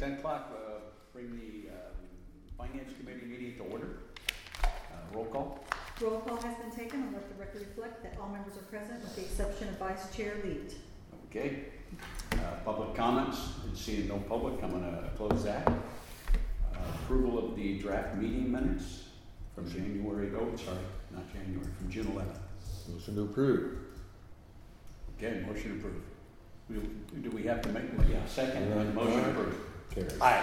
10 o'clock, bring the Finance Committee meeting to order. Roll call. Roll call has been taken, and let the record reflect that all members are present with the exception of Vice Chair Leet. Okay. Public comments. And seeing no public, I'm going to close that. Approval of the draft meeting minutes from January, not January, from June 11th. Motion to approve. Okay, motion approved. Do we have to make a second? Motion approved. Carries. Aye.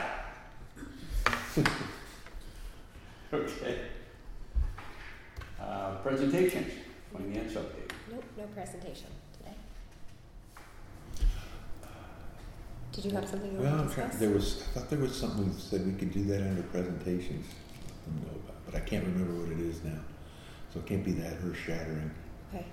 Okay. Presentations, finance update. Nope, no presentation today. Did you have something you wanted to discuss? I thought there was something that said we could do that under presentations. I don't know about, but I can't remember what it is now. So it can't be that earth-shattering. Okay.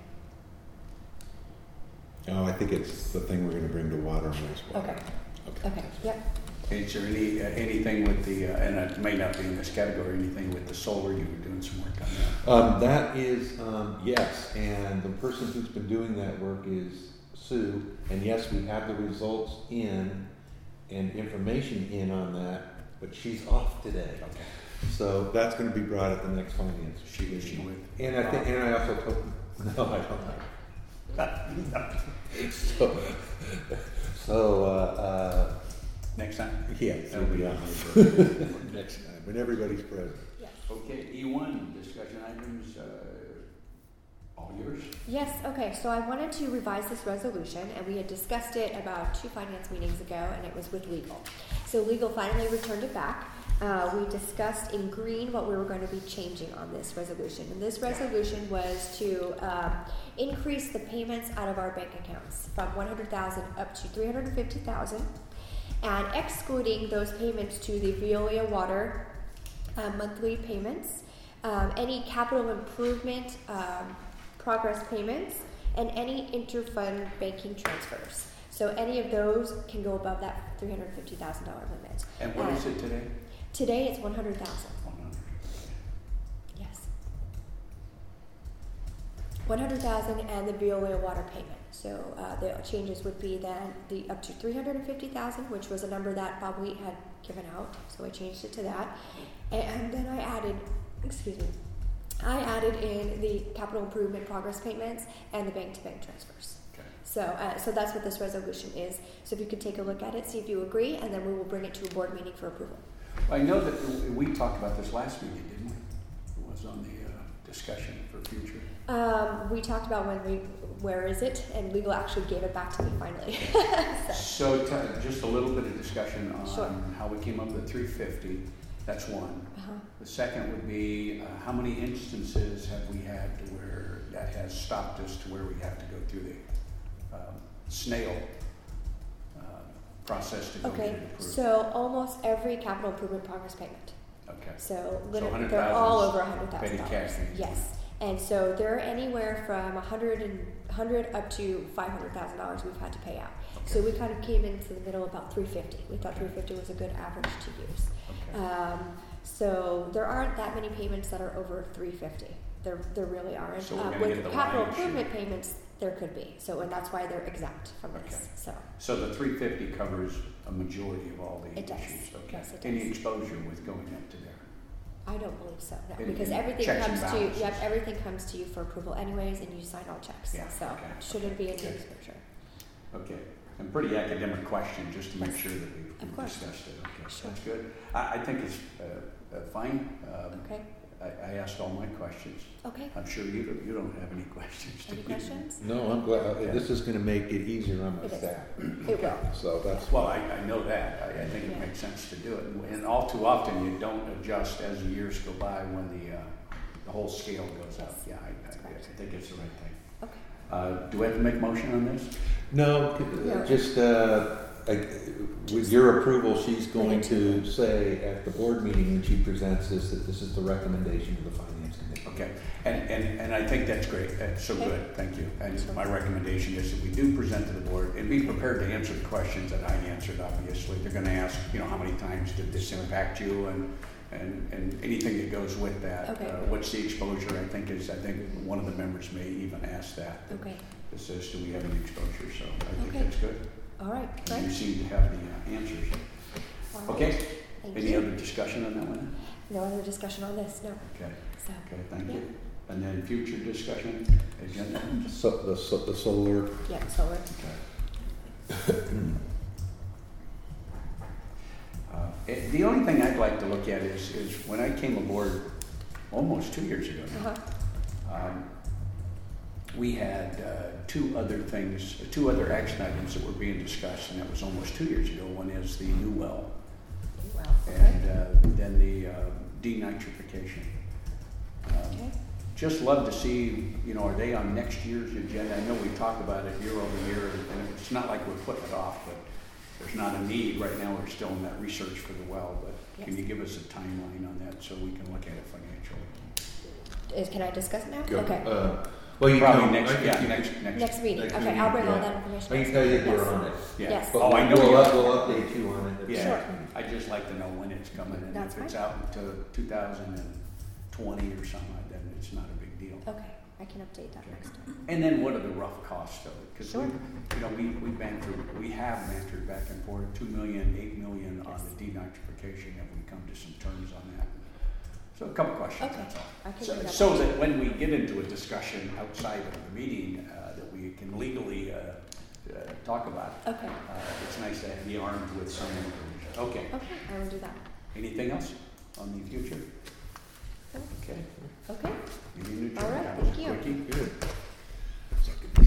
Oh, I think it's the thing we're going to bring to water and wastewater. Okay. Yep. Is there anything with the, and it may not be in this category, anything with the solar? You were doing some work on that. That is, yes, and the person who's been doing that work is Sue, and yes, we have the results in and information in on that, but she's off today. Okay. So that's going to be brought at the next finance. She would. And I also told, no, I don't know. So, next time? yeah, That'll be on. next time, when everybody's present. Yes. Okay, E1, discussion items, all yours? Yes, okay, so I wanted to revise this resolution, and we had discussed it about 2 finance meetings ago, and it was with legal. So legal finally returned it back. We discussed in green what we were going to be changing on this resolution. And this resolution was to increase the payments out of our bank accounts from $100,000 up to $350,000, and excluding those payments to the Veolia Water monthly payments, any capital improvement progress payments, and any interfund banking transfers. So any of those can go above that $350,000 limit. And what is it today? Today it's $100,000. 100. Yes. $100,000 and the Veolia water payment. So the changes would be then the up to $350,000, which was a number that Bob Wheat had given out. So I changed it to that, and then I added in the capital improvement progress payments and the bank-to-bank transfers. Okay. So that's what this resolution is. So if you could take a look at it, see if you agree, and then we will bring it to a board meeting for approval. I know that we talked about this last meeting, didn't we? It was on the discussion for future. We talked about where is it, and legal actually gave it back to me finally. So just a little bit of discussion on Sure. how we came up with 350. That's one. Uh-huh. The second would be how many instances have we had to where that has stopped us to where we have to go through the snail process to go get Okay, it approved. so almost every capital improvement progress payment. Okay. So So literally, 100,000 they're all is over $100,000. petty cash. Yes, and so they're anywhere from $100 up to $500,000 we've had to pay out. Okay. So we kind of came into the middle about 350. We thought 350 was a good average to use. Okay. So there aren't that many payments that are over 350. There really aren't. So we're gonna With get the capital lion's share. improvement payments, there could be. So, and that's why they're exempt from this. Okay. So So the 350 covers a majority of all the It does. issues. Okay. Yes, it Any does. exposure with going up to there? I don't believe so. No, And- because and everything checks comes and to you. balances. Yep, everything comes to you for approval anyways, and you sign all checks. Yeah, So okay, shouldn't be any okay. exposure. Okay. And pretty academic question, just to make Yes. sure that Of we've course. discussed it. Okay, Sure. that's good. I think it's fine. Okay. I asked all my questions. Okay. I'm sure you don't have any questions. Any do you? questions? No, I'm glad. This is going to make it easier on my It is. staff. It will. So that's Well, I know that. I think it Yeah. makes sense to do it. And all too often, you don't adjust as the years go by when the whole scale goes up. Yes. Yeah, Correct. I think it's the right thing. Okay. Do we have to make a motion on this? No, No. just with your approval, she's going to say at the board meeting when she presents this that this is the recommendation of the finance committee. Okay, and I think that's great. That's so Okay. good. Thank you. And Sure. my recommendation is that we do present to the board and be prepared to answer the questions that I answered. Obviously, they're going to ask, how many times did this impact you, and anything that goes with that. Okay. What's the exposure? I think one of the members may even ask that. Okay. That says, do we have any exposure? So I think Okay. that's good. All right. And you Great. seem to have the answers. All right. Okay, Thank any you. other discussion on that one? No other discussion on this, no. Okay, So, okay, thank Yeah. you. And then future discussion, agenda? So, the solar, yeah, solar. Okay. The only thing I'd like to look at is when I came aboard almost 2 years ago now, Uh-huh. we had two other action items that were being discussed, and that was almost 2 years ago. One is the new well, Well, okay. and then the denitrification. Okay. Just love to see, are they on next year's agenda? I know we talk about it year over year, and it's not like we're putting it off, but there's not a need. Right now, we're still in that research for the well, but can Yes. you give us a timeline on that so we can look at it financially? Can I discuss it now? go, Okay. well, you Probably can, next, I think yeah, you- next. Next meeting. next Okay, meeting, I'll bring all yeah. that information. I can next tell you meeting. we're Yes. on it. Yeah. Yes. But Oh, I know we'll, you are. we'll update you on it. Yeah, Sure. I'd just like to know when it's coming, and That's if it's fine. out into 2020 or something like that, it's not a big deal. Okay, I can update that next time. And then what are the rough costs of it? Because Sure. we have bantered back and forth, 2 million, 8 million on Yes. the denitrification. Have we come to some terms on that? So a couple questions, Okay. that's all. I can bring that So back. that when we get into a discussion outside of the meeting, that we can legally talk about, Okay. it's nice to be armed with some information. Okay, Okay, I will do that. anything else on the future? Okay, Okay. meeting adjourned. All right, That was thank you. quickie. Good.